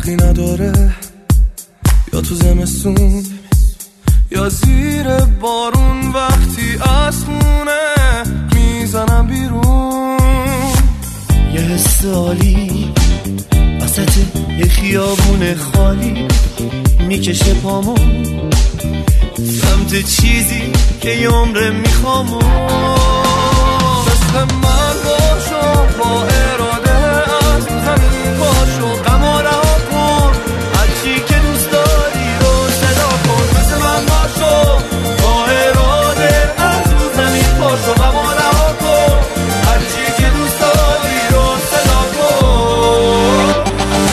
فرقی نداره، یا تو زمستون یا زیر بارون، وقتی از خونه میزنم بیرون. یه حس عالی وسط یه خیابون خالی میکشه پامون سمت چیزی که یه عمره میخوامون. مثل من باشو، با اراده از زمین پاشو، غم و رها کن، هرچی که دوست داری رو صدا کن. مثل من باشو، با اراده از زمین پاشو، غم و رها کن، هرچی که دوست داری رو صدا کن.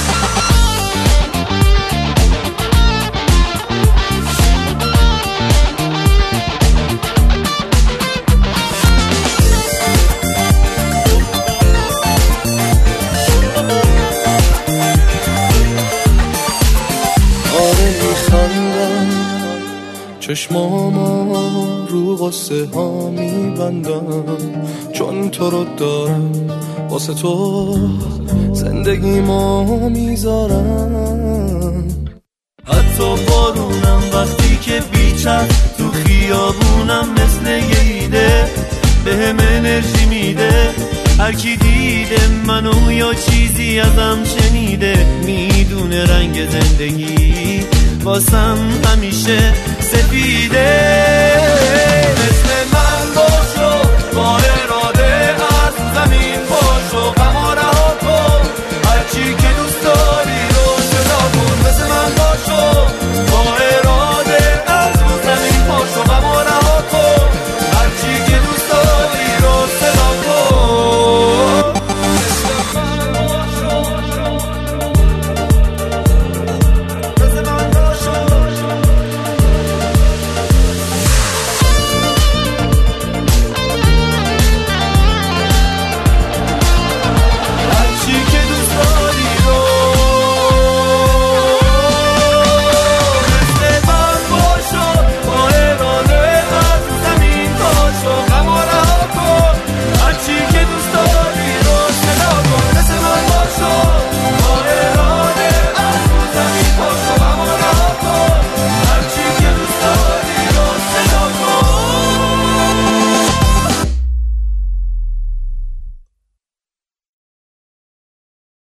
چشمامو رو قصه ها میبندم، چون تو رو دارم، واسه تو زندگیمو میذارم. حتی بارونم وقتی که بیچم تو خیابونم مثل یه ایده بهم انرژی میده. هر کی دیده منو یا چیزی ازم شنیده میدونه رنگ زندگی واسم همیشه سفیده.